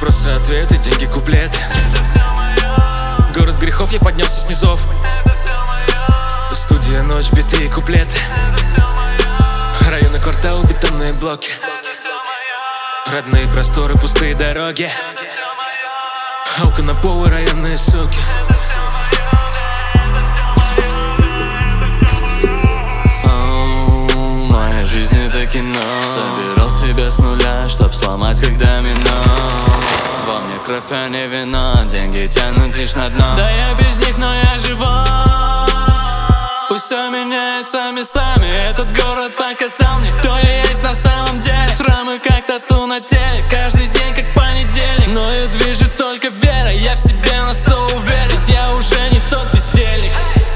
Вопросы, ответы, деньги, куплеты. Город грехов, я поднялся с низов. Студия, ночь, биты и куплеты. Районы, кварталы, бетонные блоки. Родные просторы, пустые дороги. Аука на полу, районные суки. Моя жизнь это кино. Собирал себя с нуля, чтоб сломать как домино. Во мне кровь, а не вино. Деньги тянут лишь на дно. Да я без них, но я живой. Пусть все меняется местами. Этот город показал мне, кто я есть на самом деле. Шрамы как тату на теле, каждый день как понедельник. Но я движет только вера, я в себе на 100 уверен. Ведь я уже не тот бездельник.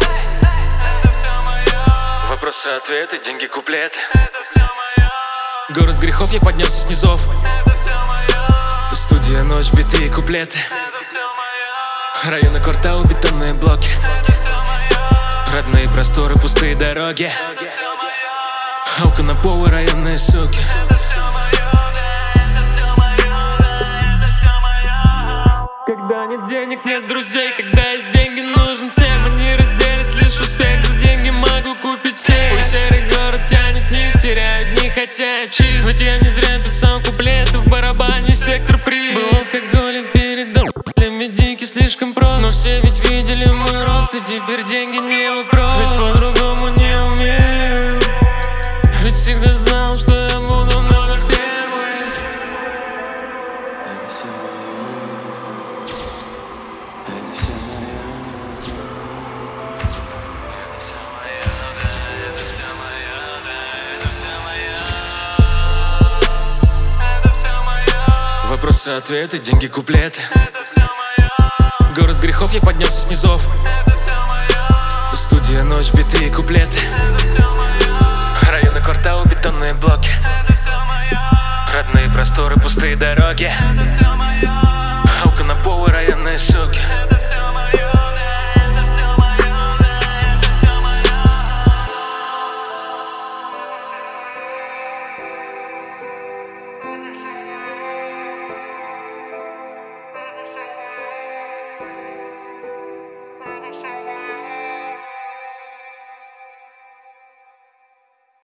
Вопросы, ответы, деньги, куплеты. Город грехов, я поднялся с низов. Студия, ночь, биты и куплеты. Районы, кварталы, бетонные блоки. Родные просторы, пустые дороги. Аука на полу, районные суки. Когда нет денег, нет друзей. Когда есть деньги, нужен всем. Они разделят лишь успех. За деньги могу купить всех. Пусть серый город тянет вниз, теряют дни, хотя я чист. Ведь я не зря писал куплеты в барабане сектор приз. Был алкоголик перед домом, медики слишком прост. Но все ведь видели мой рост, и теперь деньги не вопрос. Ведь по-другому не умею. Ведь всегда знал, что я буду номер первый. Это все моё. Это все моё. Это все моё, да. Это все моё, да. Это все моё. Вопросы, ответы, деньги, куплеты. Город грехов, я поднялся с низов. Студия, ночь, биты и куплеты. Районы, кварталы, бетонные блоки. Родные просторы, пустые дороги. Аука на полу, районные суки.